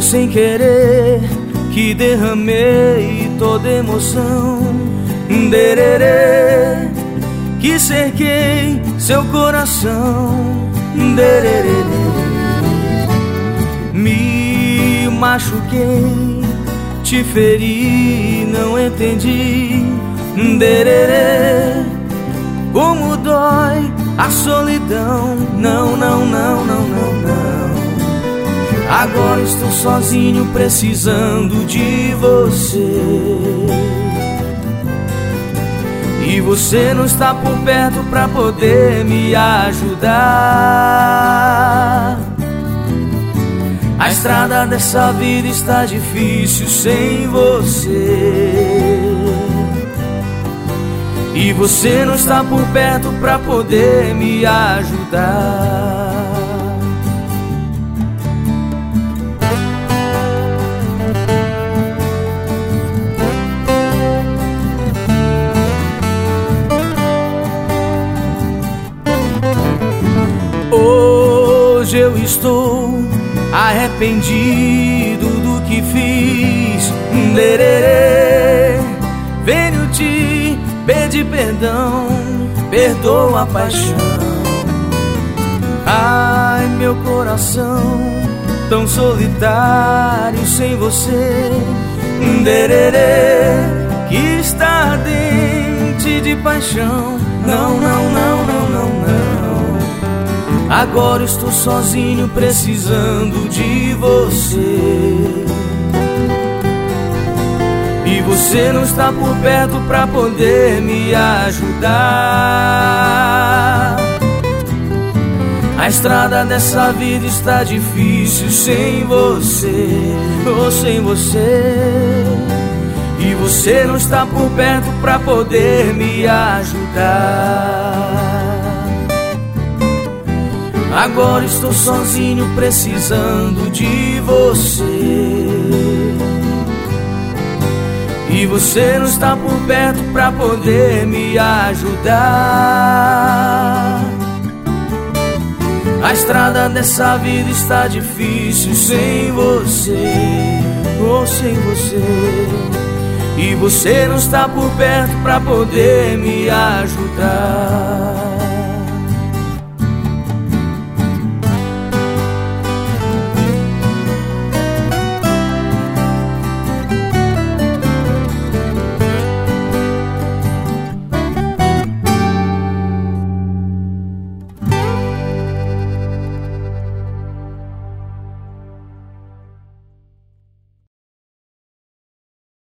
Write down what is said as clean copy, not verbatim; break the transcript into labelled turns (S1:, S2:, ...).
S1: sem querer que derramei toda emoção. Dererê, que cerquei seu coração. Dererê, me machuquei, te feri, não entendi. Dererê, como dói a solidão. Não, não, não, não, não, não. Agora estou sozinho precisando de você. E você não está por perto pra poder me ajudar. A estrada dessa vida está difícil sem você. E você não está por perto pra poder me ajudar. Hoje eu estou arrependido do que fiz. Dererê, venho te pedir perdão, perdoa a paixão. Ai, meu coração tão solitário sem você. Dererê, que está ardente de paixão. Não, não, não, não, não, não. Agora estou sozinho precisando de você. E você não está por perto pra poder me ajudar. A estrada dessa vida está difícil sem você. Oh, sem você. E você não está por perto pra poder me ajudar. Agora estou sozinho precisando de você. E você não está por perto pra poder me ajudar. A estrada dessa vida está difícil sem você. Oh, sem você. E você não está por perto pra poder me ajudar.